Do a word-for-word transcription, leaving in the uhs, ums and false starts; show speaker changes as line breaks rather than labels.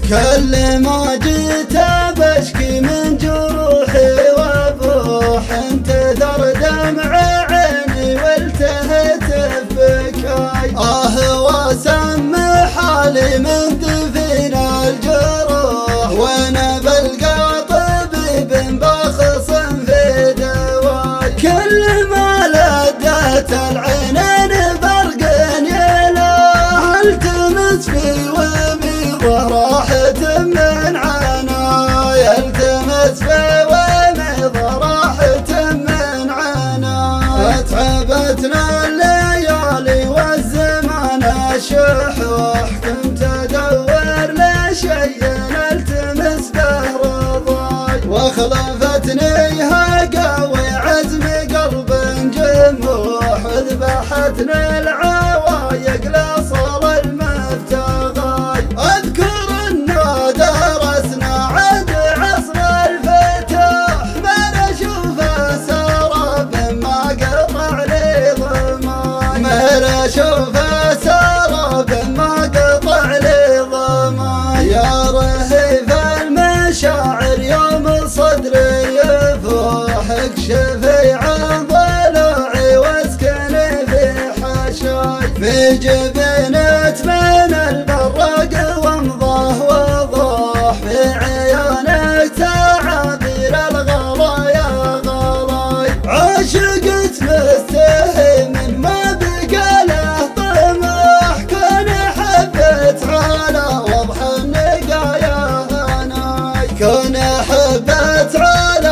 كل ما جيت بشكي من جروحي وابوح انتثر دمع عيني والتهت ببكاي. آه واسمي حالي من دفين الجروح وانا بلقى طبيب بخص في دواي. كل ما لدت العينين برق يلاه التمس في ومي راحة من عناي. التمس في ومي راحة من عناي. اتعبتنا الليالي والزمان الشحوح كنت ادور لشيء التمس به رضاي. واخلفتني هقاوي عزم قلب جموح وذبحتني العوايق لصل المفتغاي. اذكر انه درسنا عند عصر الفتوح ما نشوفه سراب ما قطع لي ضماي. ما نشوفه سراب ما قطع لي ضماي. يا رهيف المشاعر يوم صدري يفوح اكشفي عن ضلوعي واسكني في حشاي. في جبينة من البراق وامضاه وضوح في عيونك تعابير الغلا يا غلاي. عشقت مستهين ما بقى له طموح كون حبت على وضح النقايا هناي. كون حبت على